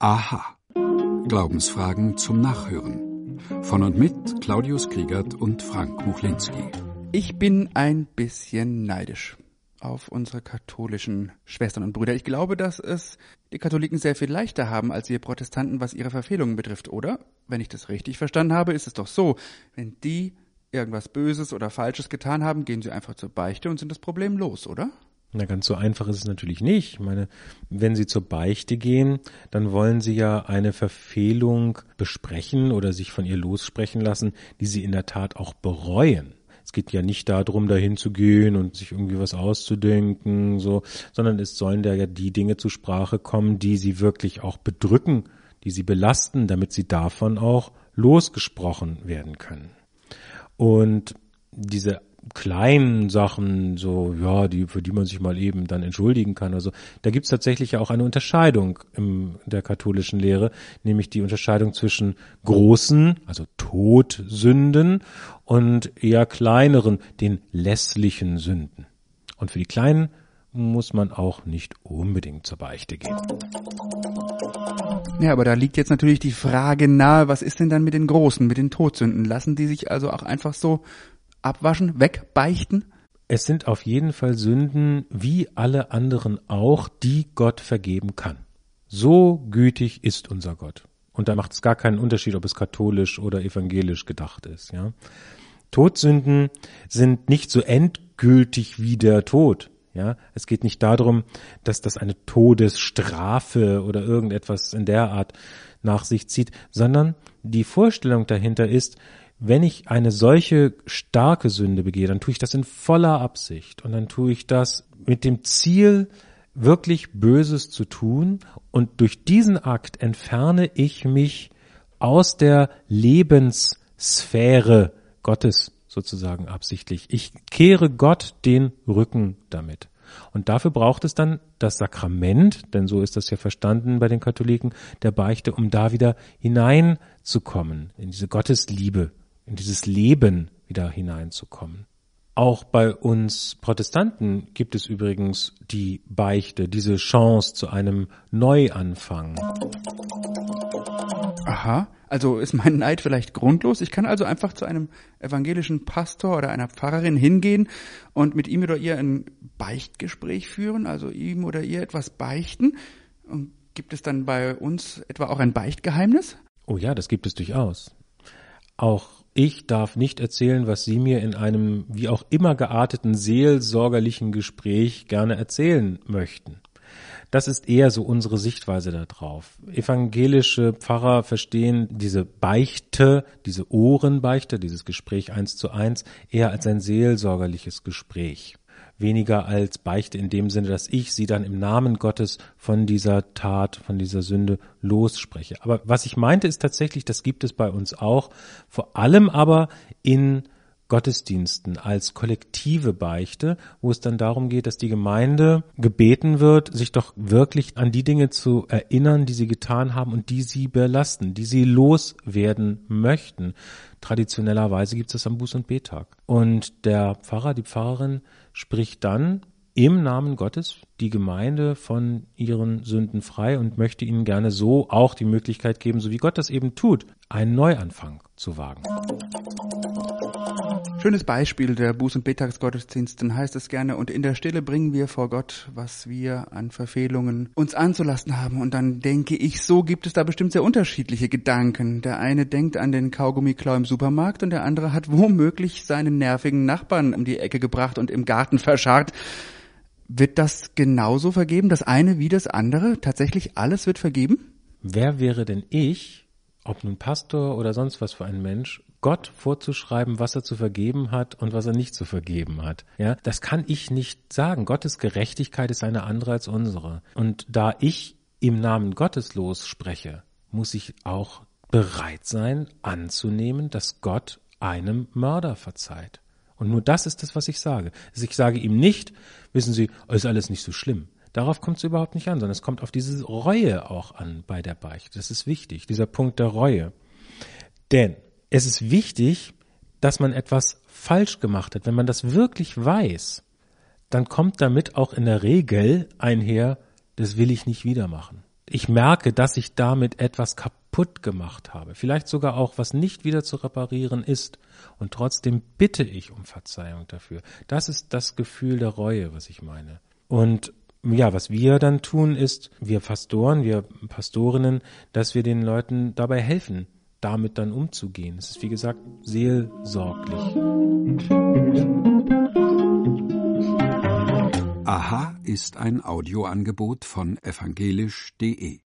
Aha. Glaubensfragen zum Nachhören. Von und mit Claudius Kriegert und Frank Muchlinski. Ich bin ein bisschen neidisch auf unsere katholischen Schwestern und Brüder. Ich glaube, dass es die Katholiken sehr viel leichter haben als wir Protestanten, was ihre Verfehlungen betrifft, oder? Wenn ich das richtig verstanden habe, ist es doch so, wenn die irgendwas Böses oder Falsches getan haben, gehen sie einfach zur Beichte und sind das Problem los, oder? Na, ganz so einfach ist es natürlich nicht. Ich meine, wenn Sie zur Beichte gehen, dann wollen Sie ja eine Verfehlung besprechen oder sich von ihr lossprechen lassen, die Sie in der Tat auch bereuen. Es geht ja nicht darum, dahin zu gehen und sich irgendwie was auszudenken, so, sondern es sollen da ja die Dinge zur Sprache kommen, die Sie wirklich auch bedrücken, die Sie belasten, damit Sie davon auch losgesprochen werden können. Und diese kleinen Sachen, so, ja, für die man sich mal eben dann entschuldigen kann. Also da gibt's tatsächlich ja auch eine Unterscheidung in der katholischen Lehre, nämlich die Unterscheidung zwischen großen, also Todsünden, und eher kleineren, den lässlichen Sünden. Und für die kleinen muss man auch nicht unbedingt zur Beichte gehen. Ja, aber da liegt jetzt natürlich die Frage nahe, was ist denn dann mit den Großen, mit den Todsünden? Lassen die sich also auch einfach so abwaschen, wegbeichten? Es sind auf jeden Fall Sünden, wie alle anderen auch, die Gott vergeben kann. So gütig ist unser Gott. Und da macht es gar keinen Unterschied, ob es katholisch oder evangelisch gedacht ist. Ja? Todsünden sind nicht so endgültig wie der Tod. Ja? Es geht nicht darum, dass das eine Todesstrafe oder irgendetwas in der Art nach sich zieht, sondern die Vorstellung dahinter ist, wenn ich eine solche starke Sünde begehe, dann tue ich das in voller Absicht und dann tue ich das mit dem Ziel, wirklich Böses zu tun, und durch diesen Akt entferne ich mich aus der Lebenssphäre Gottes sozusagen absichtlich. Ich kehre Gott den Rücken damit. Und dafür braucht es dann das Sakrament, denn so ist das ja verstanden bei den Katholiken, der Beichte, um da wieder hineinzukommen, in diese Gottesliebe, in dieses Leben wieder hineinzukommen. Auch bei uns Protestanten gibt es übrigens die Beichte, diese Chance zu einem Neuanfang. Aha, also ist mein Neid vielleicht grundlos? Ich kann also einfach zu einem evangelischen Pastor oder einer Pfarrerin hingehen und mit ihm oder ihr ein Beichtgespräch führen, also ihm oder ihr etwas beichten. Und gibt es dann bei uns etwa auch ein Beichtgeheimnis? Oh ja, das gibt es durchaus. Auch ich darf nicht erzählen, was Sie mir in einem wie auch immer gearteten seelsorgerlichen Gespräch gerne erzählen möchten. Das ist eher so unsere Sichtweise da drauf. Evangelische Pfarrer verstehen diese Beichte, diese Ohrenbeichte, dieses Gespräch 1:1 eher als ein seelsorgerliches Gespräch. Weniger als Beichte in dem Sinne, dass ich sie dann im Namen Gottes von dieser Tat, von dieser Sünde losspreche. Aber was ich meinte, ist tatsächlich, das gibt es bei uns auch, vor allem aber in Gottesdiensten als kollektive Beichte, wo es dann darum geht, dass die Gemeinde gebeten wird, sich doch wirklich an die Dinge zu erinnern, die sie getan haben und die sie belasten, die sie loswerden möchten. Traditionellerweise gibt es das am Buß- und Bettag. Und der Pfarrer, die Pfarrerin spricht dann im Namen Gottes die Gemeinde von ihren Sünden frei und möchte ihnen gerne so auch die Möglichkeit geben, so wie Gott das eben tut, einen Neuanfang zu wagen. Schönes Beispiel der Buß- und Bettagsgottesdiensten heißt es gerne, und in der Stille bringen wir vor Gott, was wir an Verfehlungen uns anzulasten haben. Und dann denke ich, so gibt es da bestimmt sehr unterschiedliche Gedanken. Der eine denkt an den Kaugummiklau im Supermarkt und der andere hat womöglich seinen nervigen Nachbarn um die Ecke gebracht und im Garten verscharrt. Wird das genauso vergeben, das eine wie das andere? Tatsächlich alles wird vergeben? Wer wäre denn ich, ob nun Pastor oder sonst was für ein Mensch, Gott vorzuschreiben, was er zu vergeben hat und was er nicht zu vergeben hat? Ja, das kann ich nicht sagen. Gottes Gerechtigkeit ist eine andere als unsere. Und da ich im Namen Gottes losspreche, muss ich auch bereit sein, anzunehmen, dass Gott einem Mörder verzeiht. Und nur das ist das, was ich sage. Ich sage ihm nicht, wissen Sie, ist alles nicht so schlimm. Darauf kommt es überhaupt nicht an, sondern es kommt auf diese Reue auch an bei der Beichte. Das ist wichtig, dieser Punkt der Reue. Denn es ist wichtig, dass man etwas falsch gemacht hat. Wenn man das wirklich weiß, dann kommt damit auch in der Regel einher, das will ich nicht wieder machen. ich merke, dass ich damit etwas kaputt gemacht habe, vielleicht sogar auch, was nicht wieder zu reparieren ist, und trotzdem bitte ich um Verzeihung dafür. Das ist das Gefühl der Reue, was ich meine. Und ja, was wir dann tun ist, wir Pastoren, wir Pastorinnen, dass wir den Leuten dabei helfen, damit dann umzugehen. Es ist, wie gesagt, seelsorglich. Aha ist ein Audioangebot von evangelisch.de